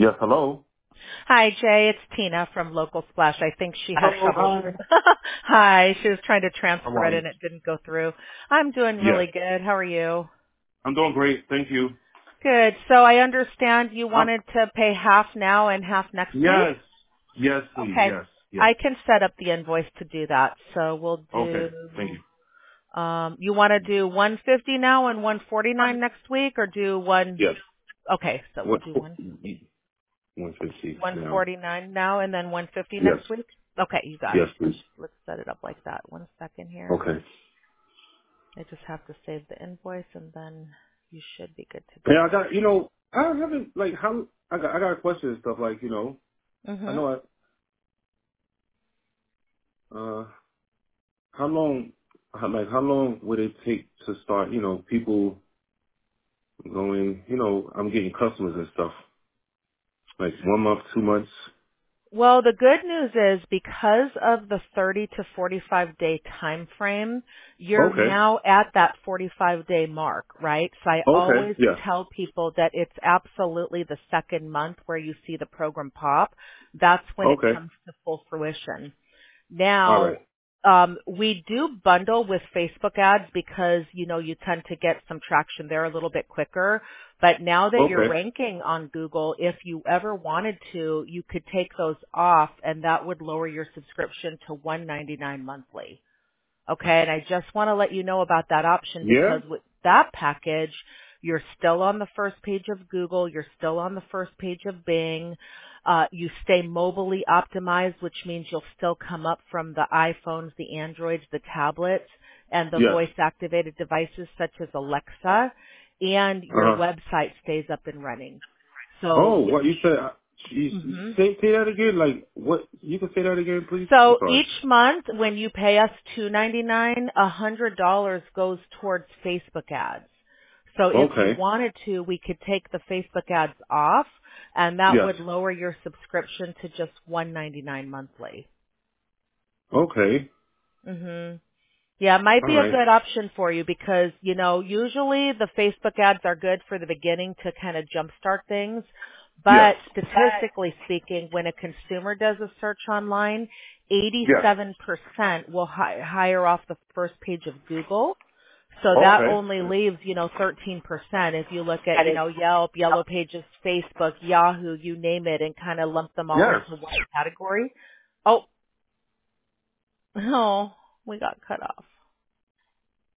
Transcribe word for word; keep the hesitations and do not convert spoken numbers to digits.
Yes, hello. Hi, Jay. It's Tina from Local Splash. I think she had Oh, trouble. hi. Hi. She was trying to How transfer are it you? and it didn't go through. I'm doing Yes. really good. How are you? I'm doing great. Thank you. Good. So I understand you Um, wanted to pay half now and half next week? yes. Yes, please. Okay. Yes. Yes. I can set up the invoice to do that. So we'll Okay. do, Thank you. um, you want to do one fifty now and one forty-nine next week or do one, Yes. okay, so we'll What? do one. one fifty now. one forty-nine now and then one fifty Yes. next week? Okay, you got Yes, it. Let's please. let's set it up like that. One second here. Okay. I just have to save the invoice and then you should be good to Yeah, I go. got, you know, I haven't, like, how, I got, I got a question and stuff, like, you know, I Mhm. know I, uh, how long, how, like, how long would it take to start, you know, people going, you know, I'm getting customers and stuff, like one month, two months? Well, the good news is because of the thirty to forty-five day time frame, you're Okay. now at that forty-five day mark, right? So I Okay. always Yes. tell people that it's absolutely the second month where you see the program pop. That's when it Okay. comes to full fruition. All Now, right. um, we do bundle with Facebook ads because, you know, you tend to get some traction there a little bit quicker. But now that you're Okay. ranking on Google, if you ever wanted to, you could take those off and that would lower your subscription to one ninety-nine monthly. Okay, and I just want to let you know about that option Yeah. because with that package, you're still on the first page of Google, you're still on the first page of Bing, uh, you stay mobily optimized, which means you'll still come up from the iPhones, the Androids, the tablets, and the Yes. voice-activated devices such as Alexa, and Uh your huh. website stays up and running. Oh, So, what you said? uh, You, you mhm. say say that again. Like what? You can say that again, please. I'm So sorry. each month when you pay us two ninety-nine, a hundred dollars goes towards Facebook ads. So if you Okay. wanted to, we could take the Facebook ads off, and that Yes. would lower your subscription to just one ninety-nine monthly. Okay. Mhm. Yeah, it might All be a right. good option for you because, you know, usually the Facebook ads are good for the beginning to kind of jumpstart things. Yes. But statistically speaking, when a consumer does a search online, Yes. eighty-seven percent will hi- hire off the first page of Google. So that Okay. only leaves, you know, thirteen percent if you look at, you know, Yelp, Yellow Pages, Facebook, Yahoo, you name it, and kind of lump them all Yes. into one category. Oh, oh, we got cut off.